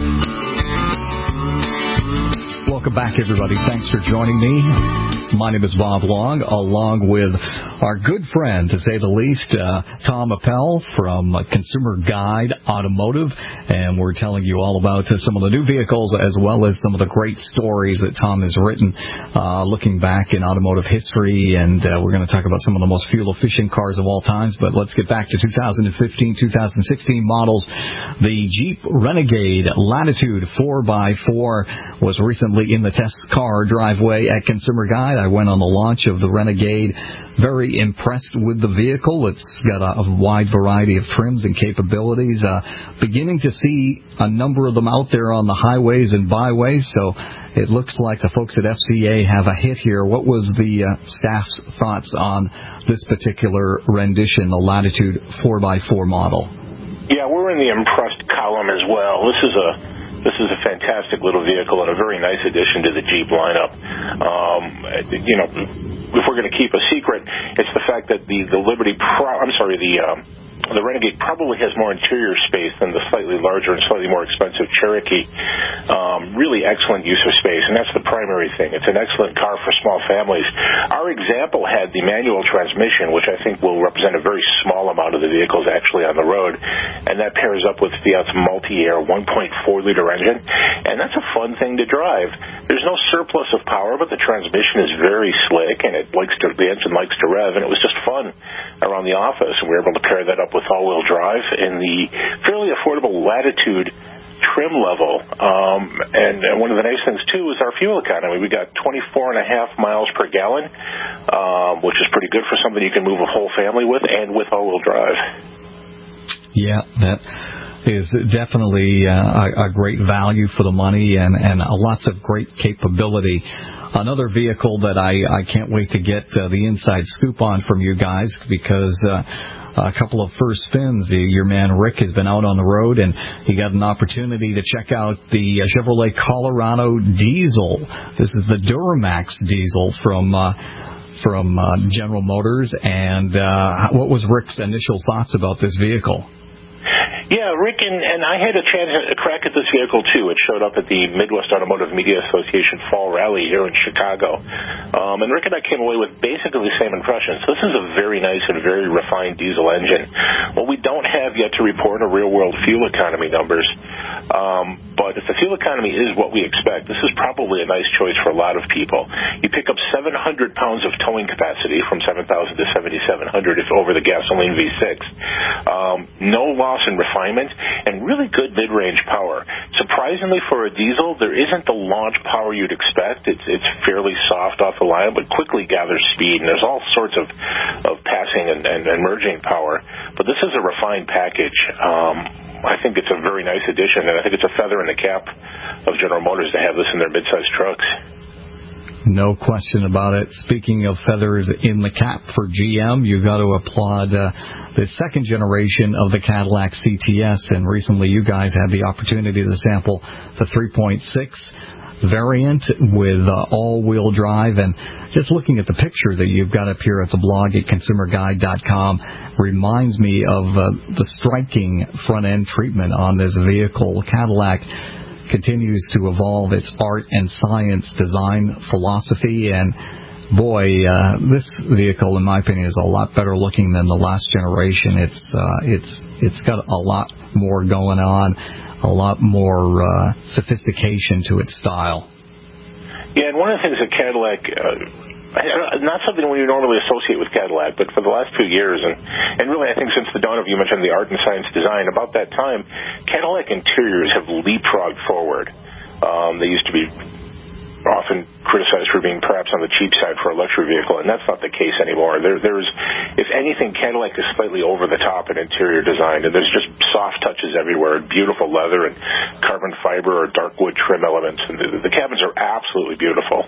Welcome back, everybody. Thanks for joining me. My name is Bob Long, along with our good friend, to say the least, uh, Tom Appel from uh, Consumer Guide Automotive, and we're telling you all about uh, some of the new vehicles as well as some of the great stories that Tom has written, uh, looking back in automotive history, and uh, we're going to talk about some of the most fuel-efficient cars of all times. But let's get back to two thousand fifteen, two thousand sixteen models. The Jeep Renegade Latitude four by four was recently in the test car driveway at Consumer Guide. I went on the launch of the Renegade. Very impressed with the vehicle. It's got a, a wide variety of trims and capabilities. Uh, beginning to see a number of them out there on the highways and byways, so it looks like the folks at F C A have a hit here. What was the uh, staff's thoughts on this particular rendition, the Latitude four by four model? Yeah, we're in the impressed column as well. This is a This is a fantastic little vehicle and a very nice addition to the Jeep lineup. Um, you know, if we're going to keep a secret, it's the fact that the, the Liberty, Pro, I'm sorry, the um, the Renegade probably has more interior space than the slightly larger and slightly more expensive Cherokee. Um, really excellent use of space, and that's the primary thing. It's an excellent car for small families. Our example had the manual transmission, which I think will represent a very small amount of the vehicles actually on the road, and that pairs up with Fiat's multi-air one point four liter engine, and that's a fun thing to drive. There's no surplus of power, but the transmission is very slick, and it likes to, the engine likes to rev, and it was just fun around the office, and we were able to pair that up with all-wheel drive in the fairly affordable Latitude trim level. Um, and, and one of the nice things, too, is our fuel economy. We got twenty-four and a half miles per gallon, um, which is pretty good for something you can move a whole family with and with all-wheel drive. Yeah, that is definitely uh, a, a great value for the money and, and uh, lots of great capability. Another vehicle that I, I can't wait to get uh, the inside scoop on from you guys, because uh, a couple of first spins. Your man Rick has been out on the road, and he got an opportunity to check out the Chevrolet Colorado diesel. This is the Duramax diesel from uh, from uh, General Motors. And uh, what was Rick's initial thoughts about this vehicle? Yeah, Rick and, and I had a chance a crack at this vehicle too. It showed up at the Midwest Automotive Media Association Fall Rally here in Chicago. Um, and Rick and I came away with basically the same impressions. This is a very nice and very refined diesel engine. What we don't have yet to report are real-world fuel economy numbers. Um, but if the fuel economy is what we expect, this is probably a nice choice for a lot of people. You pick up seven hundred pounds of towing capacity from seven thousand to seventy-seven hundred if over the gasoline V six. Um, no loss in refinement, and really good mid-range power. Surprisingly, for a diesel, there isn't the launch power you'd expect. It's it's fairly soft off the line, but quickly gathers speed, and there's all sorts of, of passing and, and, and merging power. But this is a refined package. Um, I think it's a very nice addition, and I think it's a feather in the cap of General Motors to have this in their midsize trucks. No question about it. Speaking of feathers in the cap for G M, you've got to applaud uh, the second generation of the Cadillac C T S, and recently you guys had the opportunity to sample the three point six variant with uh, all-wheel drive. And just looking at the picture that you've got up here at the blog at consumer guide dot com reminds me of uh, the striking front-end treatment on this vehicle. Cadillac continues to evolve its art and science design philosophy, and boy, uh, this vehicle, in my opinion, is a lot better looking than the last generation. It's uh, it's it's got a lot more going on, a lot more uh, sophistication to its style. Yeah, and one of the things that Cadillac, uh, not something we normally associate with Cadillac, but for the last few years, and, and really I think since the dawn of, you mentioned the art and science design, about that time, Cadillac interiors have leapfrogged forward. Um, they used to be often criticized for being perhaps on the cheap side for a luxury vehicle, and that's not the case anymore. There, there's, if anything, Cadillac is slightly over the top in interior design, and there's just soft touches everywhere, beautiful leather and carbon fiber or dark wood trim elements, and the, the cabins are absolutely beautiful.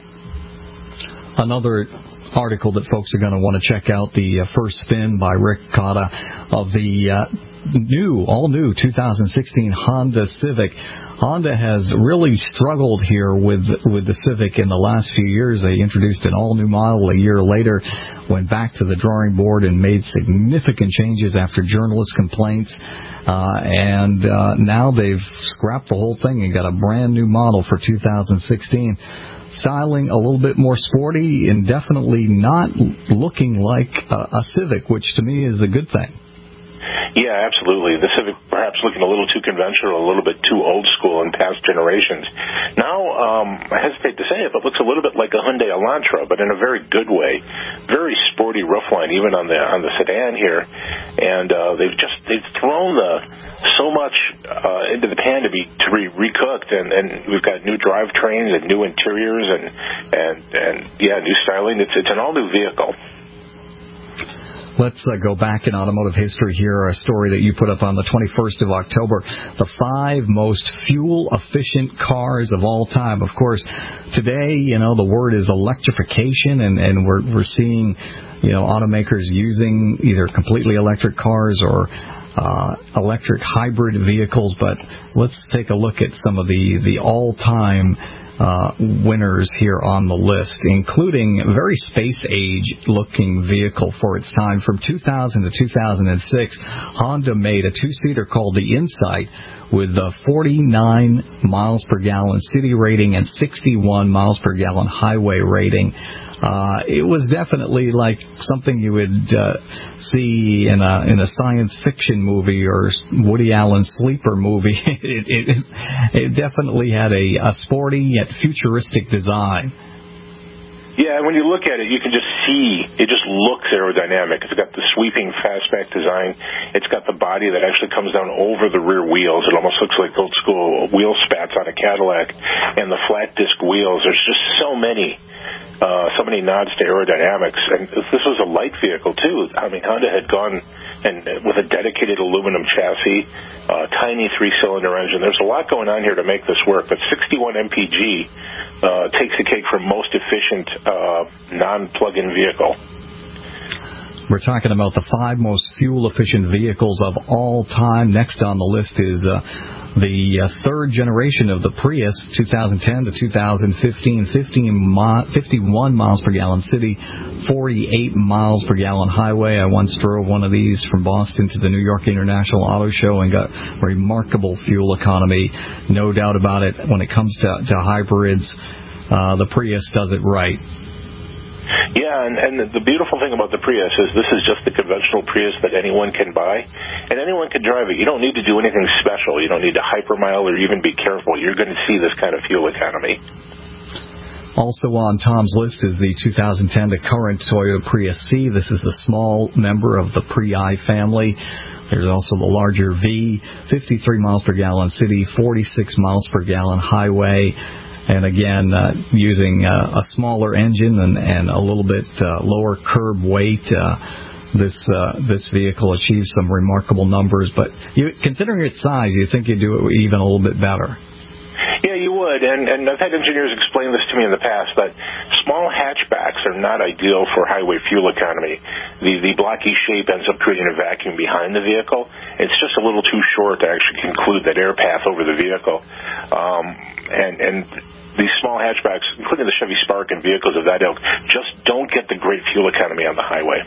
Another article that folks are going to want to check out, the uh, first spin by Rick Cotta of the uh, new, all-new two thousand sixteen Honda Civic. Honda has really struggled here with with the Civic in the last few years. They introduced an all-new model a year later, went back to the drawing board and made significant changes after journalist complaints, uh, and uh, now they've scrapped the whole thing and got a brand-new model for two thousand sixteen. Styling a little bit more sporty and definitely not looking like a, a Civic, which to me is a good thing. Yeah, absolutely. The Civic perhaps looking a little too conventional, a little bit too old school in past generations. Now, um, I hesitate to say it, but looks a little bit like a Hyundai Elantra, but in a very good way. Very sporty roofline, even on the on the sedan here. And uh, they've just they've thrown the so much uh, into the pan to be to be recooked, and, and we've got new drivetrains and new interiors and and and yeah, new styling. It's it's an all new vehicle. Let's uh, go back in automotive history here, a story that you put up on the twenty-first of October, the five most fuel-efficient cars of all time. Of course, today, you know, the word is electrification, and, and we're, we're seeing, you know, automakers using either completely electric cars or uh, electric hybrid vehicles. But let's take a look at some of the, the all-time Uh, winners here on the list, including a very space-age-looking vehicle for its time. From two thousand to two thousand six, Honda made a two-seater called the Insight with a forty-nine miles per gallon city rating and sixty-one miles per gallon highway rating. Uh, it was definitely like something you would uh, see in a in a science fiction movie or Woody Allen sleeper movie. it, it, it definitely had a, a sporty yet futuristic design. Yeah, and when you look at it, you can just see, it just looks aerodynamic. It's got the sweeping fastback design. It's got the body that actually comes down over the rear wheels. It almost looks like old school wheel spats on a Cadillac. And the flat disc wheels, there's just so many, uh, so many nods to aerodynamics. And this was a light vehicle, too. I mean, Honda had gone and with a dedicated aluminum chassis, uh, tiny three-cylinder engine. There's a lot going on here to make this work. But sixty-one M P G uh, takes the cake for most efficient Uh, non-plug-in vehicle. We're talking about the five most fuel-efficient vehicles of all time. Next on the list is uh, the uh, third generation of the Prius, two thousand ten to two thousand fifteen, fifty-one miles per gallon city, forty-eight miles per gallon highway. I once drove one of these from Boston to the New York International Auto Show and got remarkable fuel economy. No doubt about it. When it comes to, to hybrids, uh, the Prius does it right. Yeah, and, and the beautiful thing about the Prius is this is just the conventional Prius that anyone can buy, and anyone can drive it. You don't need to do anything special. You don't need to hypermile or even be careful. You're going to see this kind of fuel economy. Also on Tom's list is the two thousand ten to current Toyota Prius C. This is the small member of the Pri family. There's also the larger V, fifty-three miles per gallon city, forty-six miles per gallon highway. And again, uh, using uh, a smaller engine and, and a little bit uh, lower curb weight, uh, this uh, this vehicle achieves some remarkable numbers. But you, considering its size, you think you'd do it even a little bit better. Yeah, you would, and, and I've had engineers explain this to me in the past, that small hatchbacks are not ideal for highway fuel economy. The, the blocky shape ends up creating a vacuum behind the vehicle. It's just a little too short to actually conclude that air path over the vehicle. Um, and, and these small hatchbacks, including the Chevy Spark and vehicles of that ilk, just don't get the great fuel economy on the highway.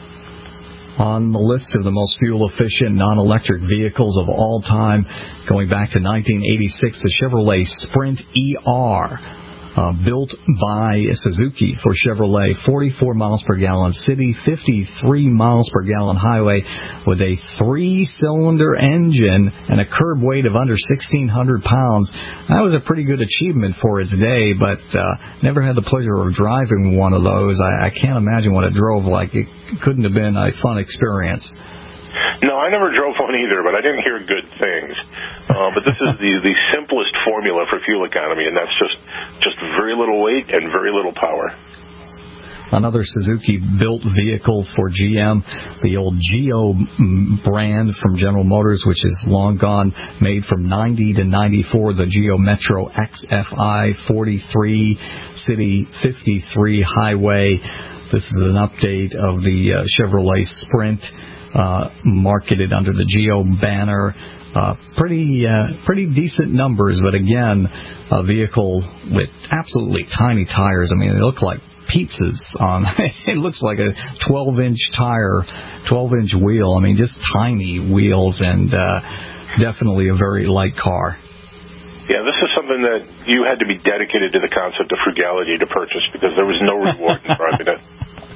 On the list of the most fuel-efficient non-electric vehicles of all time, going back to nineteen eighty-six, the Chevrolet Sprint E R, uh, built by Suzuki for Chevrolet, forty-four miles per gallon city, fifty-three miles per gallon highway, with a three-cylinder engine and a curb weight of under sixteen hundred pounds. That was a pretty good achievement for its day, but uh, never had the pleasure of driving one of those. I, I can't imagine what it drove like. It couldn't have been a fun experience. No, I never drove one either, but I didn't hear good things. Uh, but this is the, the simplest formula for fuel economy, and that's just, just very little weight and very little power. Another Suzuki-built vehicle for G M, the old Geo brand from General Motors, which is long gone, made from ninety to ninety-four, the Geo Metro X F I, forty-three city, fifty-three highway. This is an update of the uh, Chevrolet Sprint, uh, marketed under the Geo banner. Uh, pretty, uh, pretty decent numbers, but again, a vehicle with absolutely tiny tires. I mean, they look like pizzas on. It looks like a twelve-inch tire, twelve-inch wheel. I mean, just tiny wheels, and uh, definitely a very light car. Yeah, this is something that you had to be dedicated to the concept of frugality to purchase, because there was no reward in driving it.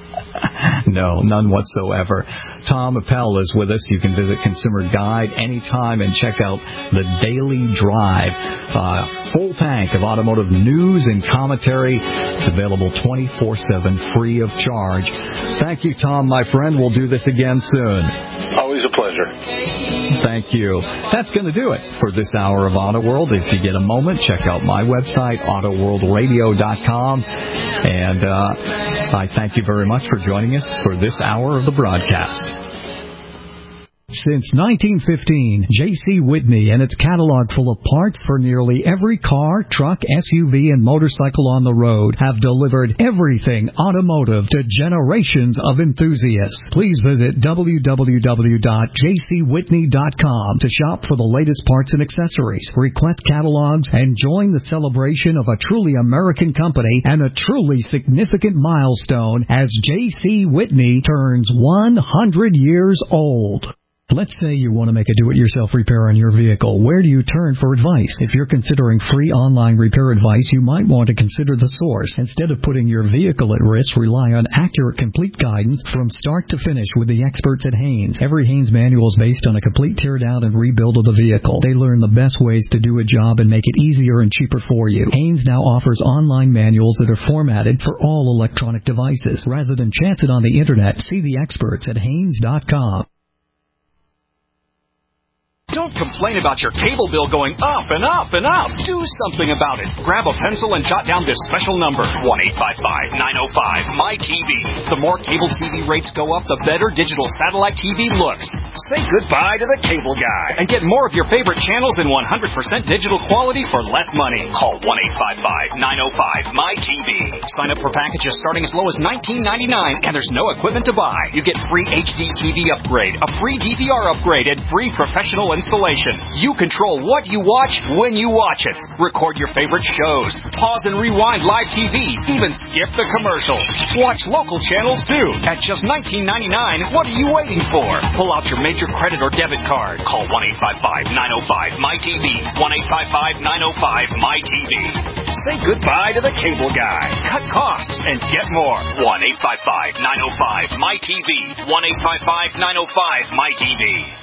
No, none whatsoever. Tom Appel is with us. You can visit Consumer Guide anytime and check out the Daily Drive. Uh, full tank of automotive news and commentary. It's available twenty-four seven, free of charge. Thank you, Tom, my friend. We'll do this again soon. Always a pleasure. Thank you. That's going to do it for this hour of Auto World. If you get a moment, check out my website, auto world radio dot com. And uh, I thank you very much for joining us for this hour of the broadcast. Since nineteen fifteen, J C. Whitney and its catalog full of parts for nearly every car, truck, S U V, and motorcycle on the road have delivered everything automotive to generations of enthusiasts. Please visit w w w dot j c whitney dot com to shop for the latest parts and accessories, request catalogs, and join the celebration of a truly American company and a truly significant milestone as J C. Whitney turns one hundred years old. Let's say you want to make a do-it-yourself repair on your vehicle. Where do you turn for advice? If you're considering free online repair advice, you might want to consider The Source. Instead of putting your vehicle at risk, rely on accurate, complete guidance from start to finish with the experts at Haynes. Every Haynes manual is based on a complete tear-down and rebuild of the vehicle. They learn the best ways to do a job and make it easier and cheaper for you. Haynes now offers online manuals that are formatted for all electronic devices. Rather than chance it on the Internet, see the experts at Haynes dot com. Don't complain about your cable bill going up and up and up. Do something about it. Grab a pencil and jot down this special number, one eight five five, nine oh five, M Y T V. The more cable T V rates go up, the better digital satellite T V looks. Say goodbye to the cable guy and get more of your favorite channels in one hundred percent digital quality for less money. Call one eight five five, nine oh five, M Y T V. Sign up for packages starting as low as nineteen ninety-nine, and there's no equipment to buy. You get free H D T V upgrade, a free D V R upgrade, and free professional installation. You control what you watch when you watch it. Record your favorite shows. Pause and rewind live T V. Even skip the commercials. Watch local channels too. At just nineteen ninety-nine, what are you waiting for? Pull out your major credit or debit card. Call one eight five five, nine oh five, M Y T V. one eight five five, nine oh five, M Y T V. Say goodbye to the cable guy. Cut costs and get more. one eight five five, nine oh five, M Y T V. one eight five five, nine oh five, M Y T V.